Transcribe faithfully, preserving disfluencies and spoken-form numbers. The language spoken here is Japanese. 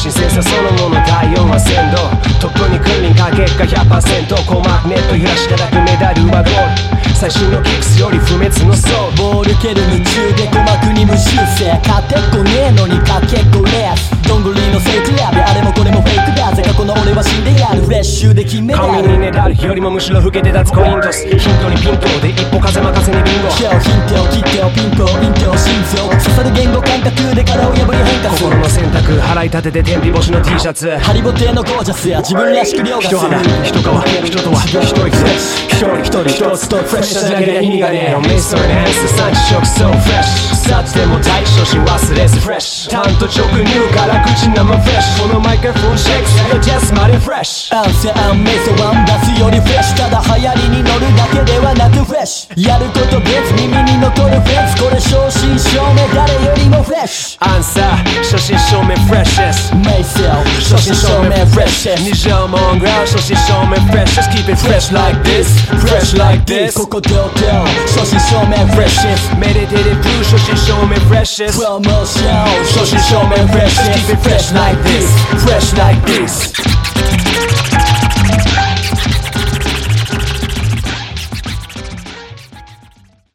新鮮さそのもの体温は鮮度トップに君臨か結果 ひゃくパーセント 鼓膜ネット揺らしただけメダルはゴール最新のキックスより不滅のソウルボール蹴る夢中で鼓膜に無修正勝てっこねえのにかけっこレースどんぐりの聖地ラビあれもこれもフェイクだぜ過去の俺は死んでやるフレッシュで金メダル髪にねだるよりもむしろ老けて立つコイントスヒントにピントで一歩風任せにビンゴ今日ヒントを切ってよピンポイントを心臓刺さる言語感覚で殻を破り変化する心の選択払い立てて天日干しの T シャツハリボテのゴージャスや自分らしく凌駕する人肌人川人とは一人フレッシュ一人一人一つとフレッシュなだけで意味がねえメイソーにエンス産地食 so fresh サツでも対処し忘れずフレッシュ担当直入から口生フレッシュこのマイクロフォンシェイクスよジャスまでフレッシュアンセアンメイソワン出すよりフレッシュただ流行りに乗るだけではなくフレッシュやること別耳に残るフレンズこれ正真正銘誰よりもフレッシュアンサー正真正銘フレッシュですメイソ正真正銘フレッシュ二条モングラウ正真正銘フレッシュ keep it fresh like this fresh like this ここどうどう正真正銘フレッシュメディテイティブルー正真正銘フレッシュプロモーション正真正銘フレッシュ keep it fresh like this fresh like this